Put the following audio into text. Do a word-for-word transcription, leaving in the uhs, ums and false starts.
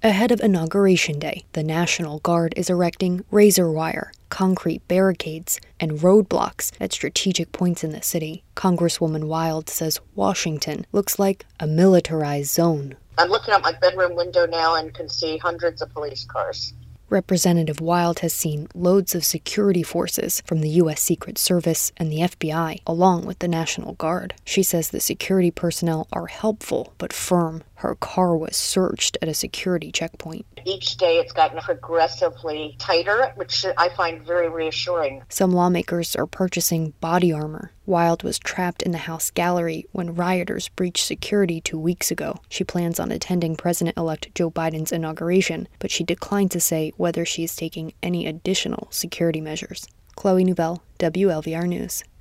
Ahead of Inauguration Day, the National Guard is erecting razor wire, concrete barricades, and roadblocks at strategic points in the city. Congresswoman Wild says Washington looks like a militarized zone. I'm looking out my bedroom window now and can see hundreds of police cars. Representative Wild has seen loads of security forces from the U S Secret Service and the F B I, along with the National Guard. She says the security personnel are helpful but firm. Her car was searched at a security checkpoint. Each day it's gotten progressively tighter, which I find very reassuring. Some lawmakers are purchasing body armor. Wild was trapped in the House gallery when rioters breached security two weeks ago. She plans on attending President-elect Joe Biden's inauguration, but she declined to say whether she is taking any additional security measures. Chloe Nouvelle, W L V R News.